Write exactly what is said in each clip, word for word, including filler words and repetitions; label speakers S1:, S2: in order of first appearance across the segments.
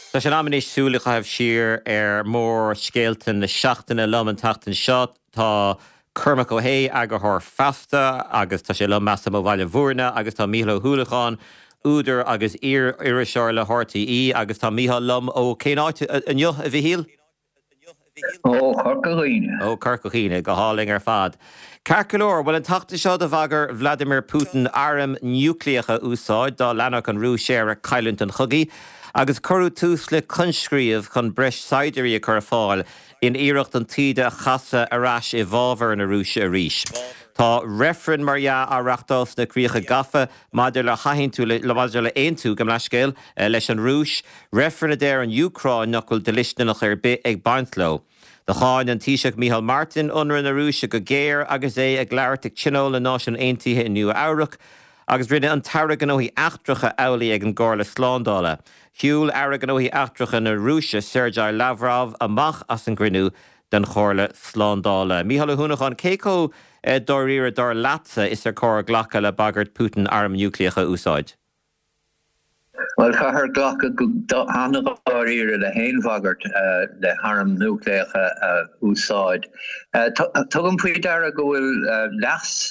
S1: Tá sé amní súla chaibh siar ar mór scéaltain na seachtainna lom an tatan seo tá Cormac Ó Hé agur thir festa agus tá sé le measa mo bhaile bhúrna agus tá Mícheál Ó Thualacháin úidir agus ir iriseoir le háirtaí agus tá Mícheál lom ó céáit anniu a bhí híal?
S2: Ó Corcaghoine.
S1: Ó Corcaghoine go háling ar fad. Carcolóir bhfuil an tata seo do bhagar Vladimir Putin arm núcleacha úsáid dá leanach an rú séar a caiileant an chugaí agus corú tús le conscríomh chun breis saidirí a chur fáil in iirecht an tíide chasa arás i bhábhar na rúise a ríis. Tá referen Maria a reachtás na críocha gafa maidir le hainn tú le maidir le aon tú gom leiscéil leis an rúis, referen a déir an Ucráin nach bhfuil delisnach ar bit ag baintló. The cháin an Taoiseach Mícheál Martin unra na rúise go géir agus é ag leirteach tsinó le náisiún aontaithe in Nua Eabhrac, agus rinne an tara gan óí achtracha eolaí ag an gála sláindála. Hiúil ara gan óí achtracha na rúise Sergei Lavrov amach as an grinú den chóirla sláindála. Mícheál Ó Thualacháin céco dóiríre dár latsa is ar cóir ghlacha le bagart Putin arm núcleacha úsáid.
S2: Well, chahar ghlacha go hanna dóiríre le haon bagart le arm núcleacha úsáid. Tugam faoi dara go bhfuil leas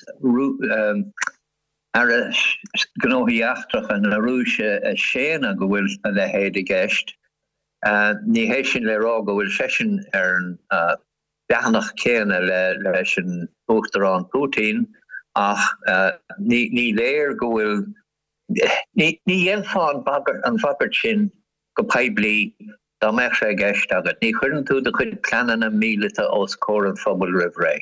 S2: ar a gnóthaí achtracha na rúise séna go bhfuil le héad i gceist. Ní hééis sin le rá go bhfuil sesin ar an beannach céanna le leis an uachtarán Putin ach ní léir go bhfuil ní dhéanfáin an bagart sin go peblií dá meach sé gceist agat. Ní chuireann tú de chuid pleanana míleta os cór an phobal roimh ré.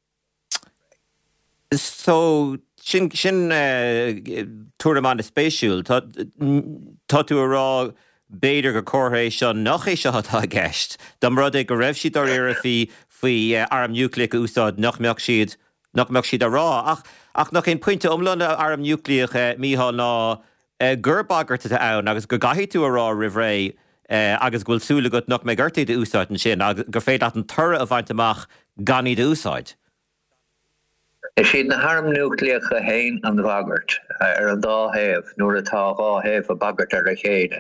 S1: So sin sin túramán na spéisiúil tá tú a rá béidir go cóthééis seo nach é seo atá gceist. Dám rud é go raibh siad ar ar a fhí faoi arm núcleacha úsáid nach meach siad nach meach siad a rá ach ach nach cén puinte omlan arm núcleacha Mícheál ná gur bagart a ann agus go gaithí tú a rá roimh ré agus ghfuil súla go nach mé ggurtaí de úsáid an sin agus gur féad an tura a bhaint amach ganí de úsáid.
S2: Is siad na harm núcleacha hain an bagart ar an dá héamh nuair atá gá héamh a bagart ar a chéile.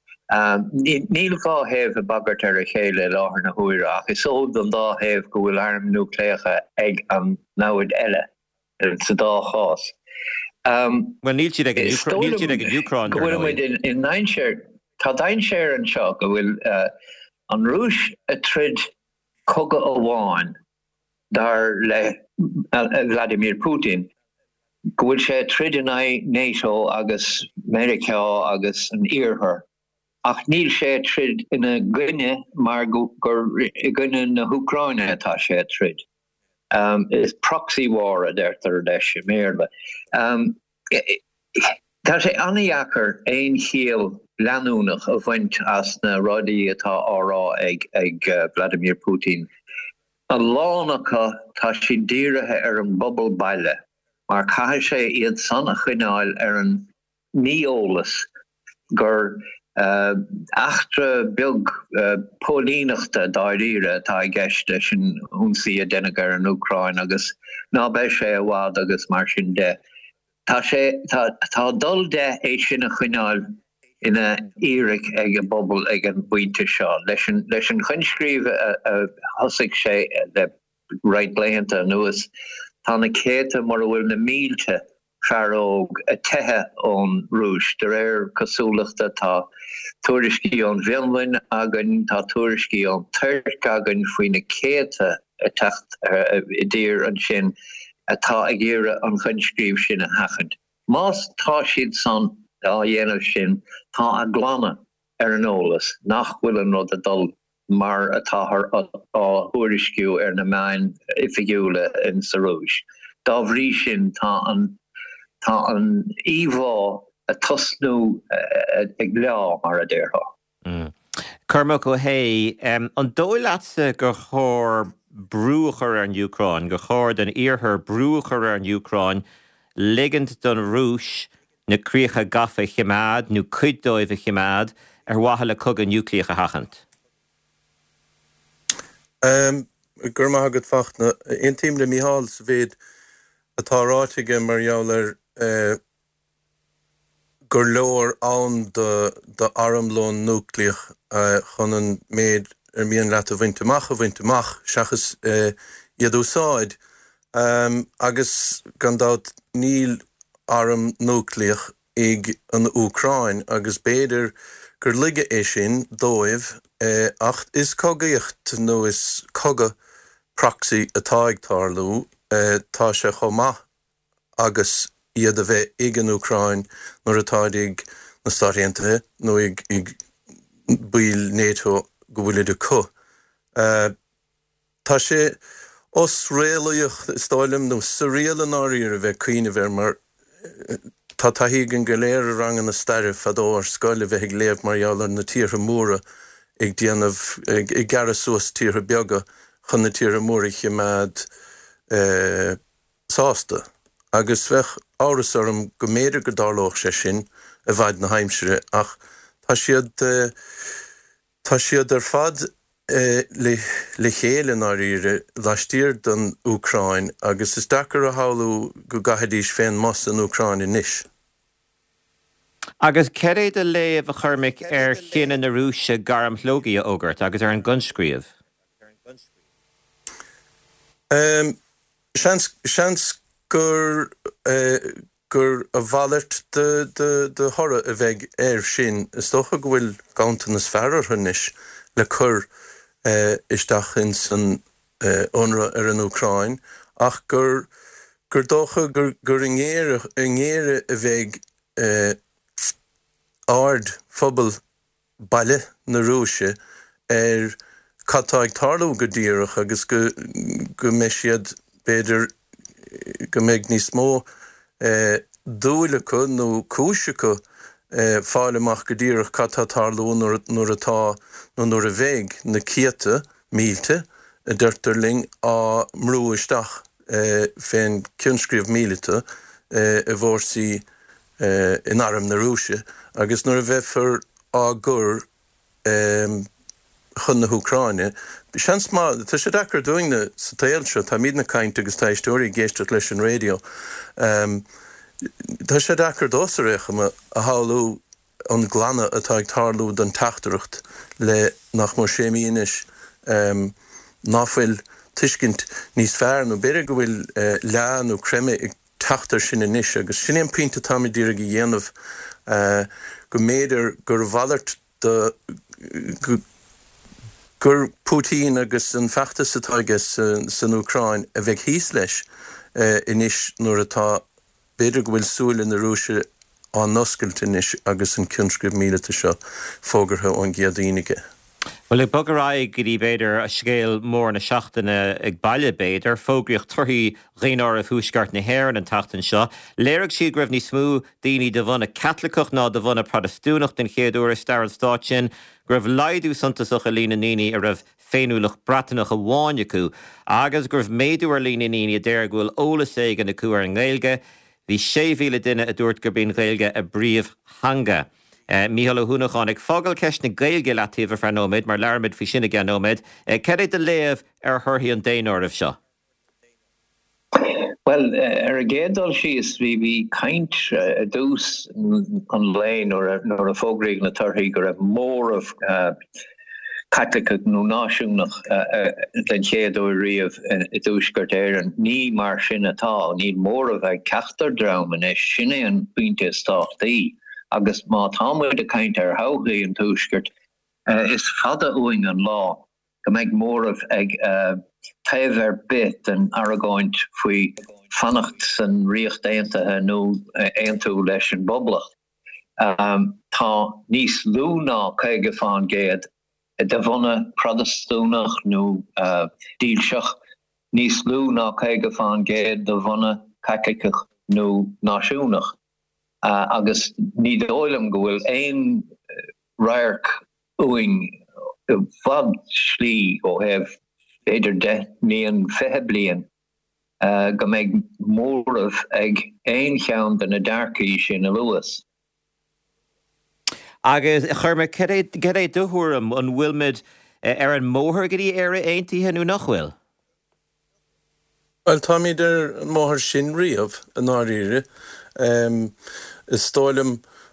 S2: Níl gá héamh a bagart ar a chéile láthar na huaire ach is ód an dá héamh go bhfuil arm núcleacha ag an náid eile sa dá chás.
S1: Well, níl siad ag an Ucráin.
S2: Go bhfuil in nine share tá dain séir an seo go bhfuil an rúis a trid coga amháin dar le Vladimir Putin go bhfuil sé trid in NATO agus America agus an iarthar ach níl sé trid ina gcuine mar gur gcuine na Ucráine atá sé trid. Um, is proxy war a dertar leis méle. Um, Tá sé aniachar ein chiel leanúnach a bhaint as na rodí atá árá ag, ag uh, Vladimir Putin. A lánacha tá si díirithe ar an bubble baile, mar caiith sé iad sanna chuineáil ar an níolalas gur Uh, achtra bilg uh, pólínachta dáiríre tá gceiste sin húnsaí a denagar an Ucráin agus ná be sé a bhád agus mar sin de. Tá sé tá dul de é sin a chuineáil ina íric ag a bobbal ag an buinte seo. Leis an chunscríomh a thosaigh sé le réit léanta nuas tá na céta mar bhfuil na mílte fearóg a tethe ón rúis. De réir cosúlachta tá tuairiscí ón bhilmhain agan tá tuairiscí ón tuirc agan faoin na céta a techt i dtír an sin atá ag iarra an chunscríomh sin a hachant. Más tá siad san á dhéanamh sin tá a glána ar an ólas nach bhfuil an rud a dul mar atá á thuairisciú ar na main ifigiúla in sa rúis. Dá bhrí sin tá an Tá an íomhá a tosnú ag leá mar a déirtha.
S1: Cormac Ó Hé, an dóileatsa go chóir brúchar ar an Ucráin, go chóir den iarthar brúchar ar an Ucráin, ligand don rúis na críocha gafa chiimeád, nó cuiddóibh a chiimeád, ar watha le cog an núcleacha hachant.
S3: Um, gur maith agad facht na, in tíim le Mícheál sa bhéad atá ráiteige mar jouler uh, gur leor an de, de armlón núcleach uh, chun an méid er mian leat a bhainteach a bhainteach seachas uh, iadúsáid. Um, agus gandát níl arm núcleach ag an Ucrain agus béidir gur lige é sin dóibh uh, ach is cogaíocht nó is coga proxy atá ag tarlú uh, tá sé chomá agus iad a bheith ag an Ucrain nuair atá ag na Stáisiúntaithe nó ag, ag bíl NATO go bhfuil idir co. Uh, tá sé os réalaíocht stáilm nó sa réalan áíar a bheith cuine bhar mar tá taithí an go léir rang an na staire fadóir scoil a bheith ag léamh marall na tíortha móra ag déanamh ag, ag gara suas tíortha beaga chun na tíortha móra chiamád uh, sásta. Agus bheith áras orm go méidir go dárlóch sé sin a bhaid na haimsere ach tá siad uh, tá siad ar fad uh, le, le chéile áíre laistír don Ucrain agus is dachar a háú go gahadís féin mas an Ucrain inis.
S1: Agus ceréad a léamh a churmic ar chéine na rúise garam hlógaí a ógart agus ar an gunscríomh?
S3: Um, Seans seans gur uh, gur a bhallart de, de, de thora a bheith ar sin is dócha go bhfuil gaantain is fearar thunis le chur uh, isteach in san uh, onra ar an Ucrain ach gur gur dócha gur, gur in ngéire a bheith uh, ard phobal baile na rúise ar catáid tarlú go díirech agus go, go meisiad beidir go méid níos mó uh, dúlacha nó cúiseacha uh, fáileach go díirech catá tarlú nuair atá nó nuair a bheig na céata mílte a d'irtarling á mrú isteach uh, féin cinscríomh mílite uh, a bhórsaí uh, in arm na rúise agus nuair a bheith for á gur um, chun na Ucraine. Seans má, tá sé dachar dúine sa tailse, tá míad na caint agus tá istóí géisteart leis an radio. Um, tá sé dachar dósaréach a háú an glanna atá ag tarlú don tachtaracht le nach mar sémíis um, náfuil tuiscint níos fearr nó beidir go bhfuil uh, lean ó creme ag tachtar sin inis agus sin an pínta tá mé díra go dhéanamh uh, go méidir gur bhallart de go gur Putin agus an feachtas atá agus san Ucrain a bheith híos leis uh, inis nuair atá beidir go bhfuil súil in na rúise an noscailt inis agus an cinscríomh mílite seo fógartha ón gcéadaoinige.
S1: Well, ag bogarráig go dtí beidir a scéal mór na seachtaine ag baile beidir, fógraíocht turthaí réáir a thuisceart na hhéir an tachtain seo, léirigh siad go raibh ní smú daoine do bhana Catlaicach ná do bhana Protestúnach den chéadúir stair an Stát sin, go raibh laidú suntasach a lína níní a raibh féinúlach bratanach a bháin acu, agus go raibh méadú ar lína níní a déir go bhfuil ólas éige na cuair an Gaeilge, hí sé mhíle duine a dúirt gur bíonn Gaeilge a bríomh hanga. Uh, Mícheál Ó Húnacháin ag fágal ceist na Gaeilge leatíomh ar nóid mar learmid fi sinna gan nóid. Uh, Cead de léamh ar thuirthaí an déanóirimh seo?
S2: Well, uh, ar a géadal síos bhí bhí caint uh, dús an léin or a, or a fógraigh na torthaí go raibh mór of uh, Catlaicach nó náisiúnach den chéadú riamh i dúsgurt éireann ní mar sin atá, ní mór of ag ceachtar drám is sinné an puinte stáchtaí. Agus má támuid a caint ar háthaí an túisgurt uh, is fada uing an lá go méid mór of ag uh, taobh ar bit an aragóint faoi fannacht san riocht éantathe nó éantú leis an boblacht. Um, tá níos lú ná céige fáin géad de bhana Protestúnach nó uh, díalseach níos lú ná céige fáin géad de bhana Catlaicach nó náisiúnach. Uh, agus ní dóilm go bhfuil éon rairc uing fad slí ó hebh féidir de níon fethe bliain uh, go méid mórmh ag éon cheann den na darcaí sin a luas.
S1: Agus chuirrma cad é dúthúram an bhfuilmid ar an móthir go dtí ar aontaithe nó nach bhfuil?
S3: Well, tá idir an móthir sin riamh an áiríre. Um, is stáilm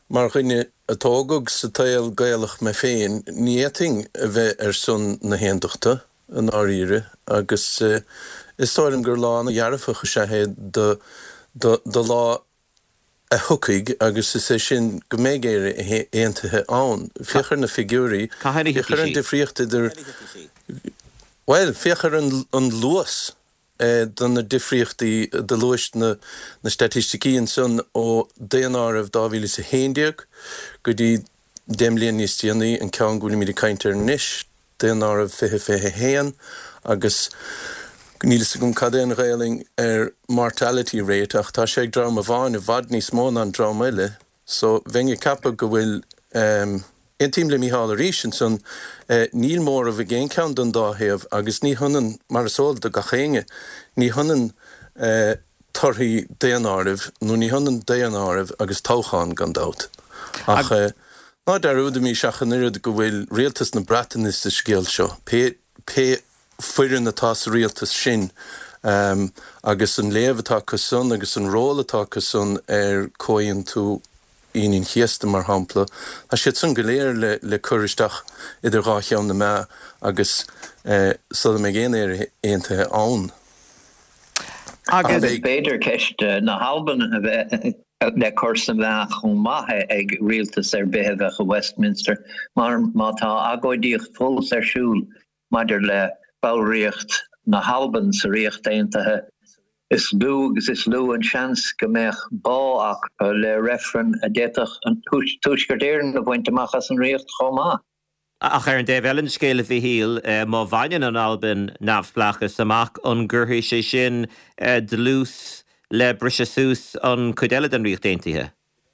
S3: mar rinne atógug sa tail gaelach me féin, níting a bheith ar son na héndochta an áíre, agus uh, is táim gur lá na jararfacha sé héad de, de, de lá a thucaig agus is sé sin go mégéire éantathe ann. Fichar na figúí, fichar an difriochta idir... Well, fichar an, an luas eh, dan na difriochtaí de luas na, na statisticíon son ó déanaar of dáhíle sa héndiag, go dtí déimlíon níos tíanaí an ceann gúna míad caintear níis, déanaar of fiche fiche héan, agus nílas gom cadéan réaling ar mortality rate, ach tá sé ag drama bháin a bhad níos mó an drama eile, so bhenge cappa go bhfuil um, ein tíim le Micheál Arísin son uh, níl mór a bh géin ceann don dáhéamh, agus ní hunan mar sóil de gachéinge, ní hunan uh, torthaí déanáribh, nó ní hunan déanáribh agus tócháin gan dát. Ach, uh, ná dar úda mí seachan irid go bhfuil rialtas na bratan is sa scéal seo, pe, pe fuirin atá sa rialtas sin, um, agus an léamhatá cosún, agus an rólatá cosún ar cóin tú íon chiasta mar hampla, a siad san go léir le, le curisteach idir gá cheann na me, agus uh, sada mé géan ar éonthe ann.
S2: Agus beidir ceist na halban le cursa bheith chun maithe ag rialtas ar bitheh a Westminster, mar má tá agóidíocht fós ar siúl maidir le báiríocht na halban sa riocht éonthe is lú agus is lú an seans go méich bá ach le referen a déach an túisgurdéiren a bhaint amachchas an riocht chomá.
S1: Ach ar an Dave Ellen scéile bhí híl, uh, má bhain an Alban nafsplachas amach an gurthaí sé sin uh, de lús le brise sús an chuideile an riocht éintithe.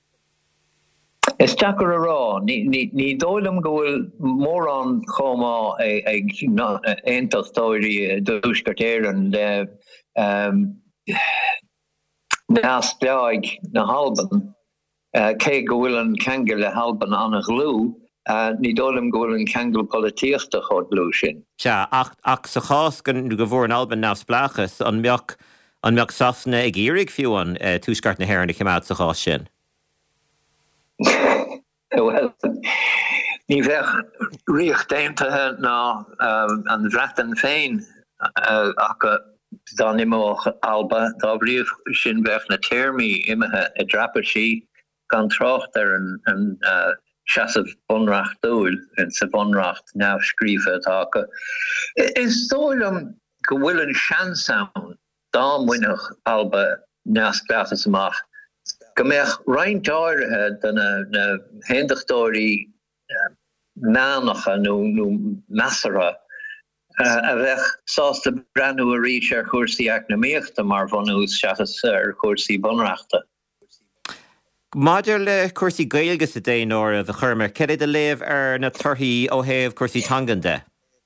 S2: Is teachar a rá, ní dóilm go bhfuil mór an chomá ag éantastóirí dúisgurdéiren le um, nás beag na halban, uh, cé go bhfuil an ceangal le halban an a glú, uh, ní dóilm go bhfuil an ceangal políochta chud glú sin.
S1: Tja, ach, ach sa chás gan go bhór an Alban nafsplachas, an meach an meach safna ag írig fiúan uh, túisgart na héir na chimát sa chás sin.
S2: Well, ní bheith riocht éintethe ná um, an bhreatan féin uh, ach dá nimó Alba dá bríomh sin bheith na téirmí imethe a drappa sí gan trocht ar an, an uh, seasamh bunracht dúil an sa bunracht ná scrífa atá go. Is dóilm go bhfuil an seansaun dá muineach Alba neasclaachas amach. Go méich reint áirithe den na héndachtóirí nánacha nó measara a bheith sásta brenn a ríis ar chuirsaí eacnamaíochta mar bhanús seachas ar chuirsaí bunreachta.
S1: Maidir le cuirsaí gailgas a déanóir a bheith churmar, céad a léamh ar na torthaí ó thaobh cuirsaí tangan de?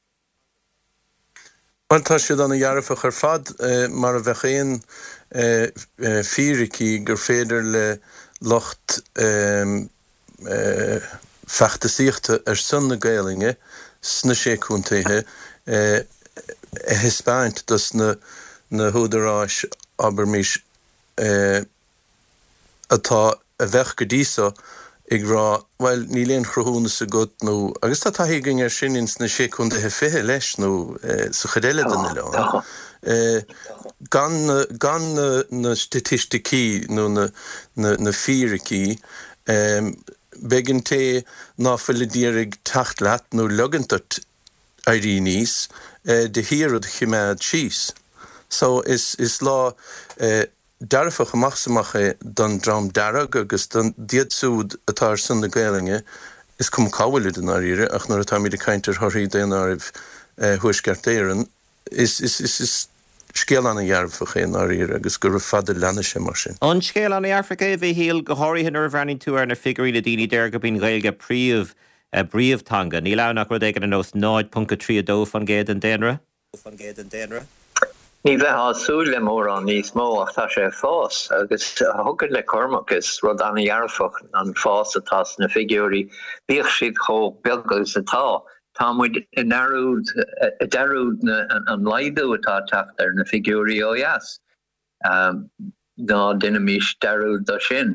S3: Well, tá siad an a dhearfach ar fad uh, mar a bheith éon uh, uh, fíricí gur féidir le locht um, uh, fechtasíochta ar sun na gailinge sna sécúntaithe uh, a hispáint dus na, na húdaráis aber mis uh, atá a bheith go dísa ag rá, well, ní léon chruthúna sa gut nó, agus tá taithiging ar sin ins na sécúntaithe fiche leis nó uh, sa chadeile dana leán. Uh, gan gan na, na statisticí nó na, na, na fíricí um, begin té náfilidírig tacht leat nó lugantart airí níos uh, de hiad chiméad síos. So is, is lá uh, darfach amachsamacha don dram darag agus don diadsúd atá san na gailinge is cum cáhfuil den áíre ach nar atá míad a caintear thoirí déanáribh uh, thuisgartéirean is, is, is, is scéal anna dhearbfach é áíre agus gur fada lena sé mar sin.
S1: An scéal anna dhearbfach é bhí híal go háirithe ar bhreaning tú ar na figurí le daoine deir go bín gailge príomh uh, bríomhtanga. Ní lenach rud éige an nós náid punca trí a dó fan géad an déanra? Fan géad an déanra?
S2: Ní bheith asúil le mór an níos mó ach tá sé fás, agus thugad le cormach is rud anna dhearfach an fás atá na figurí bíoh siad cho beaggus atá. Tá muid a narúd, a darúd an laidú atá tacht ar na figurí ó dheas. Um, ná duine mís darúd do sin.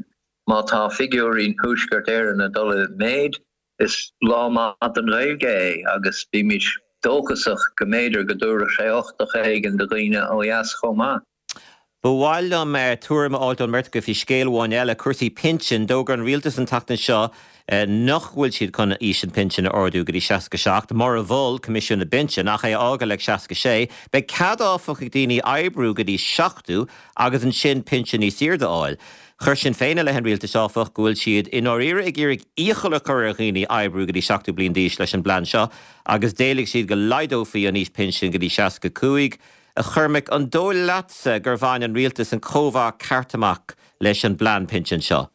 S2: má tá figurín thuisgurt ar na dul méid is lá má an réilgé agus bí mis dóchasach go méidir go dúra sé ochtach éigen de riine ó jas chomá.
S1: Bhil am túm áil mert go fi scéalháin eile cuasaí pinsin dógur an rialtas an tatan seo nach bhfuil siad chun is an pinsin orú go dtí seaca seach, mar a bhil comisiún na binse nach é ága le seaca sé, be cad áfach ag daoine ebrú go dtí seachtú agus an sin pinsin ní siirde áil. Chur sin féine le hen rialta seáfach gohfuil siad in áíire ag irig íchola chur a riine ebrú go dtí seachtú blion díos leis an blan seo, agus déalaigh siad go leidófaí an níos pinsin go dtí seaca cuaig, a churmic an dóil leatsa gur bhain an rialtas an cóhá cartamach leis an blan pinsin seo.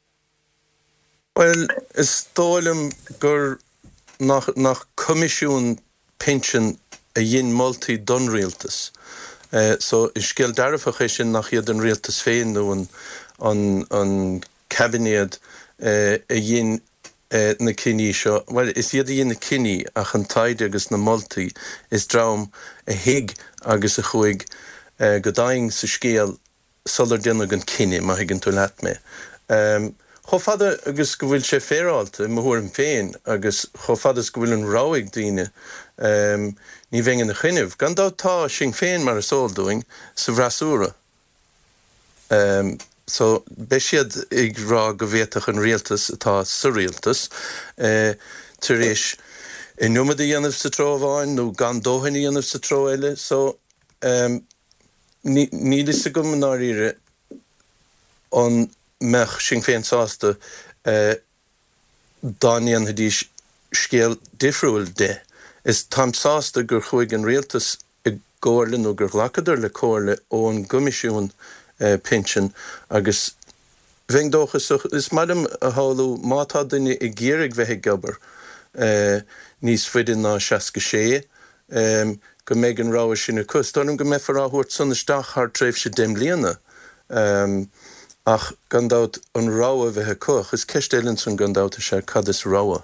S3: Well, is dóilm gur nach, nach comisiún pinsin a dhéon moltaí don rialtas. Uh, so is scéal darfach é sin nach iad an rialtas féin nó an, an, an cabinéad uh, a dhéon uh, na cinní seo. Well, is iad a dhéon na cinní ach an taide agus na moltaí is drám a hiig agus a chuig uh, go daing sa scéal solar déanamh an cinní má higann tú leat mé. Um, Cho fada agus go bhfuil sé féráilte i mthúir an féin agus cho fadas go bhfuil an ráig daoine um, ní bhéin na chuineh. Gan dátá sin féin mar a sóldúing sa bhrasúra. Um, so be siad ag rá go bhéach an rialtas atá sa rialtas uh, tar éis i numad a dhéanamh sa tróháin nó gan dóhain a dhéanamh sa tró eile. So um, ní, ní is a go manáíre an mech sin féin sásta uh, dáíon hadí scéal difriúil de. Is tam sásta gur chuig an rialtas i ggóirlinn nó gur lacadar le cóirle ó an gomisiún uh, pinsin agus bhein dóchas is madam a háú mátá duine i ggéirigh bheith gabar uh, níos fuidir ná seaca sé um, go méid an ráha sin na cos. Dánam go mé farráthúirt sunnasteach thar tréimh sé déim líana. Um, Ach gandát an ráha bheitthe coch, is ceistéilenn san gandáta sé cad is ráha.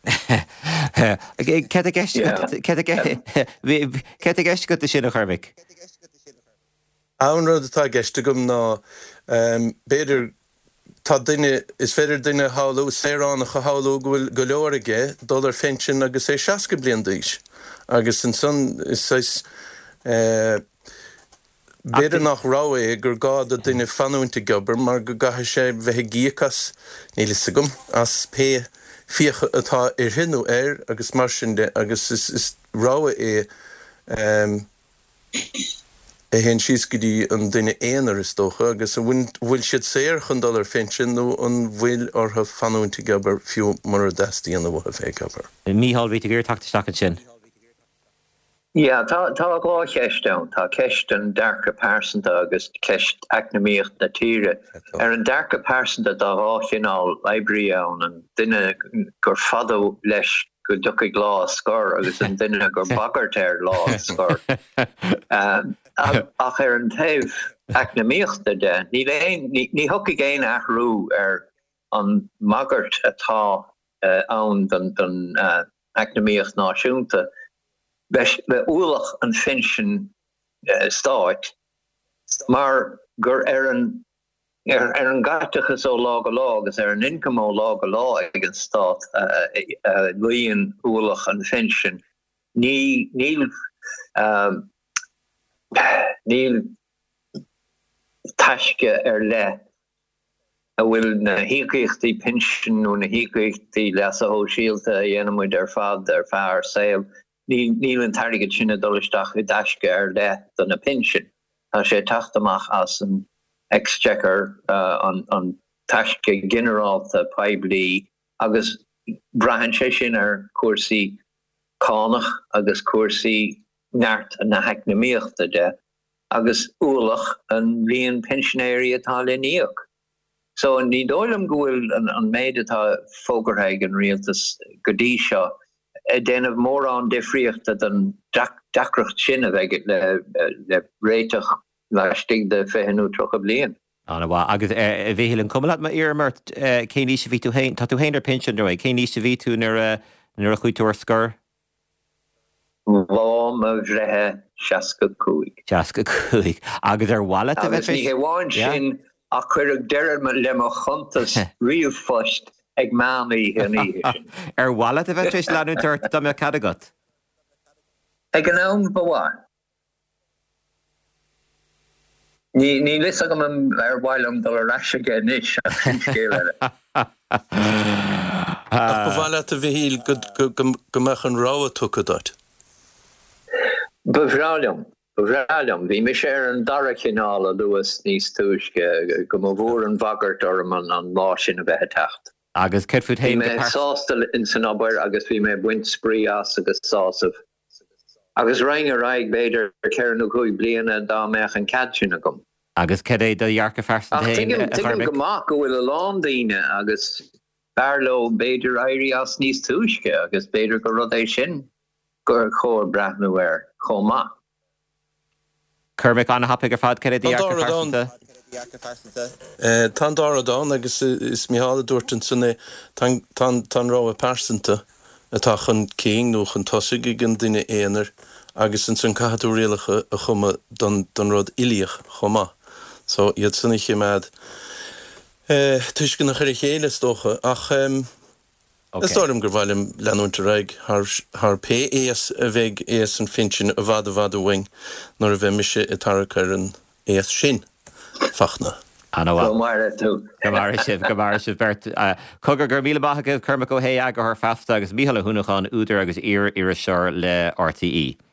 S1: Ce a gceist go sin a chuirmic?
S3: Ann rud atá geiste gom ná um, béidir tá duine is féidir duine háú sérán a chu háú gohfuil go leor aige dul ar féinsin agus é seaca bliain díos. Agus an son is sais uh, Béidir nach ráha é gur gád a duine fanúnta gobar mar go gatha sé bheith gíchas níl sa gom as pé fiocha atá ar hinú air agus mar sin de agus is, is ráha é um, a hen síos go dtí an duine éanaar is dócha agus a bhfuil siad séir chun dul ar féinsin nó an bhfuil ortha fanúnta gobar fiú mar a deastíí an bhtha fé gobar.
S1: Mícheál bhí gur tactaisteach sin.
S2: Ja, tá tá gá ceistán, tá ceist an darcha pásanta agus ceist eacnamíocht na tíre. Ar an darcha pásanta dá bháinál eibrí ann an duine gur fadó leis go ducha glás scór agus an duine gur bagart ar lá scór. Um, ach ar an taobh eacnamíochta de, ní léon ní thuca géin athrú ar an magart atá uh, ann don don uh, eacnamíocht náisiúnta. Bes be oorlog een finchen uh, staat, maar gur er een er, er een gartige zo lage laag is er een inkomen lage laag in staat lien oorlog een finchen niet niet niet taske er le wil na hiicht die pension no na hiicht die lesse ho shielte ennne moet der faad der vaar sail. Níl an target sinna dolisteach i daisce ar le don a pension. Tá sé taachtamach as an exchequer uh, an, an taisce generalta paibli agus brahan sé sin ar cuasaí cánach agus cuasaí neart na heacnamíochta de agus úlach an líon pensionéirí atá leníoch. So an ní dóilm gohfuil an, an méid atá fógarthaig an rialtas go dtí seo den of mór an difriochtta den dacrocht sin a bheith le, le réiteach le stig de féhanú trocha blian.
S1: Anna bhá agus a bhéhil an cumlaat ma iarmart cé ní sa ví tú hain, tá tú hain ar pension dói, cé ní sa ví tú nar a chuú ar scur?
S2: Bhám a bhreithe seaca cúig.
S1: Seaca cúig. Agus ar wallet a bheith?
S2: Agus ní bháin sin a chuir deire le mo chuntas riomh fost ag mánaí hení.
S1: Ar bhla a bheith éis leanú tuirt do me cadagat.
S2: Ag an am bhá. Ní ní lis agam ar bhhailm do a raise ge níis a scéile.
S3: Go bhile a bhíl go meach an rá a tucha dort.
S2: Bhráliam, bhráliam, bhí me sé an dara cinála luas níos túisce go mo bhór an bhagart orm an an lá sin a bheith tacht.
S1: Agus céir fut hain
S2: Bhí me sástal in san obair agus bhí me buint sprí as agus sásamh. Agus reing a raig beidir ceir nó chuig bliana dá meach an cad sin agam.
S1: Agus cé é do dhearcha fersan hain a
S2: Tuigim goach go bhfuil a lán daoine agus barló beidir éirí as níos túisce agus beidir go rud é sin gur chóir brathnú ar chomá.
S1: Cormac an hapig ar fad cé é dhearcha fersanta.
S3: Tá dára dán agus is míála dúirtan sanna tan rá a persanta atá chun céing nó chun tosaigh an duine éanaar agus an san caithú réalacha a chuma don rud ilíoch chumá. So iad sanna chiimead tuiscin nach chuir chéile stocha ach is dám gur bhhailm leanúnta raig th P éas a bheith éas an finsin a bhd a bhd a bhaing nar a bheith mise i tarachar an éas sin fachna.
S1: Go
S2: mar tú.
S1: Go mar sibh go mar sibh bert cogur gur míle bathagah Cormac Ó Hé agur th festa agus míhall a húnachán úidir agus ar ar a seir le R T E.